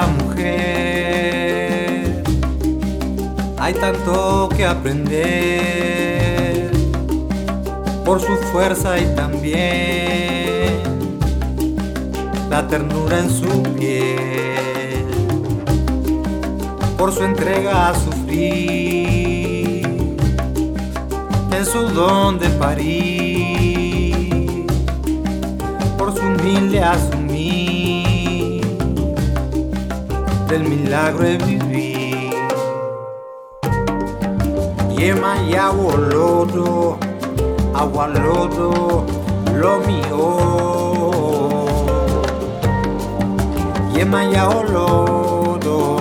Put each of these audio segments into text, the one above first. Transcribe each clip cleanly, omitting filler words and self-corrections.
mujer hay tanto que aprender, por su fuerza y también la ternura en su piel, por su entrega a sufrir, en su don de parir, por su humilde asumir del milagro de vivir. Yema y agualodo, agualodo, lo mío. Yema y agualodo,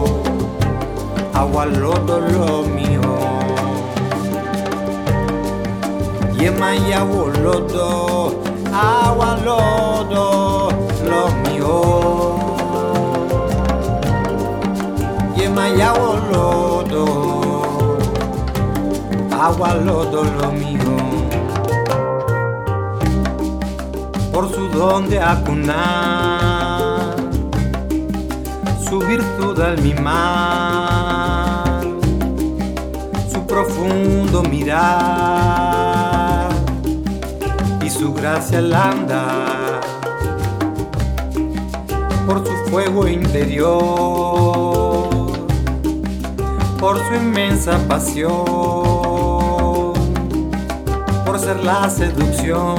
agualodo, lo mío. Yema y agualodo, agualodo, lo mío. Yema y agualodo, agualodo, lo mío. Por su don de acunar, su virtud al mimar, su profundo mirar y su gracia al andar, por su fuego interior, por su inmensa pasión, por ser la seducción,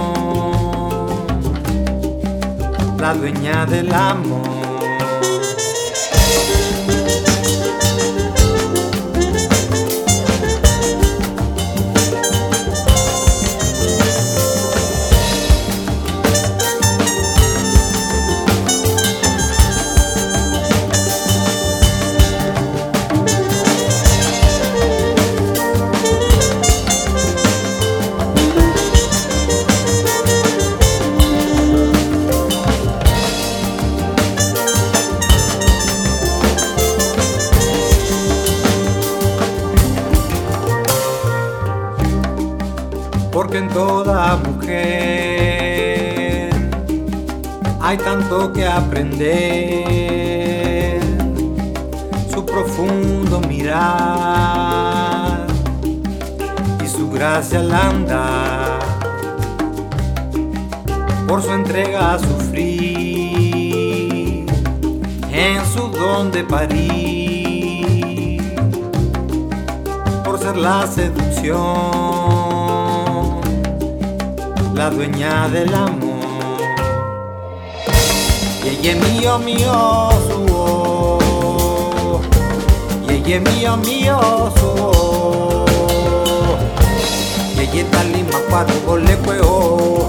la dueña del amor. Porque en toda mujer hay tanto que aprender, su profundo mirar y su gracia al andar, por su entrega a sufrir, en su don de parir, por ser la seducción, la dueña del amor. Yeye mío mío suo, yeye mío mío suo, yeye talima cuatro le cueo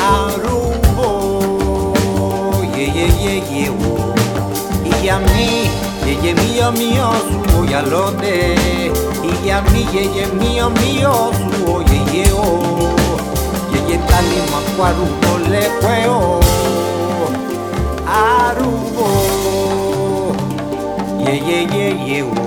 arubo, yeye yeye wo. Y a mí yeye mío mío suo ya lo de, y a mí yeye mío mío suo yeye o. Talima cuarubo le cueo arubo, ye ye ye ye.